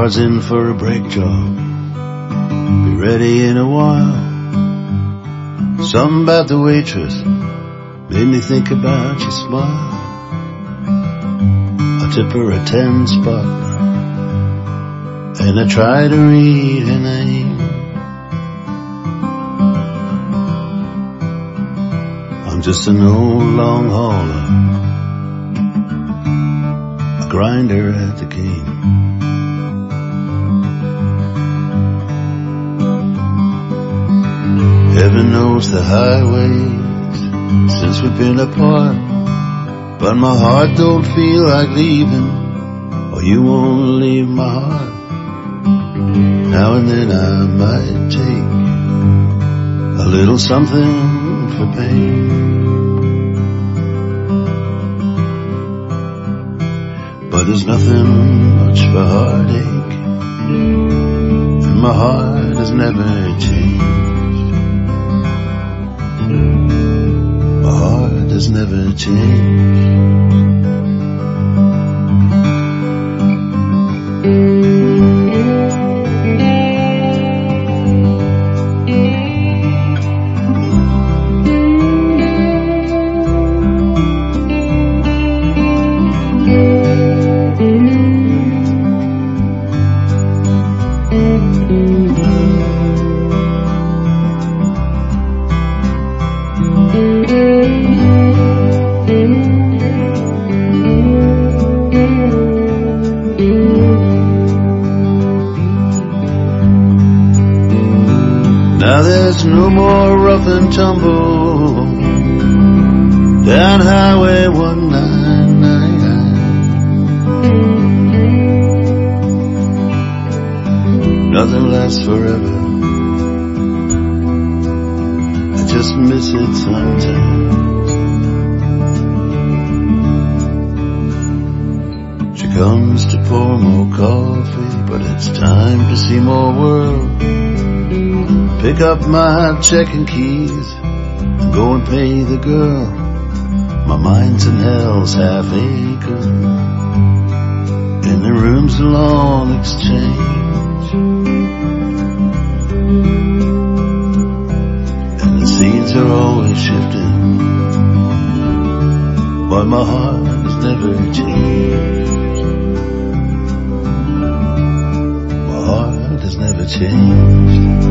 car's in for a brake job. Be ready in a while. Something about the waitress made me think about your smile. I tip her a 10 spot, and I try to read her name. I'm just an old long hauler, a grinder at the game. Heaven knows the highways since we've been apart, but my heart don't feel like leaving, or you won't leave my heart. Now and then I might take a little something for pain, but there's nothing much for heartache, and my heart has never changed. My heart has never changed. Now there's no more rough and tumble down Highway 199. Nothing lasts forever, I just miss it sometimes. She comes to pour more coffee, but it's time to see more world. Pick up my checking keys and go and pay the girl. My mind's in hell's half acre, and the room's a long exchange, and the scenes are always shifting, but my heart has never changed. My heart has never changed.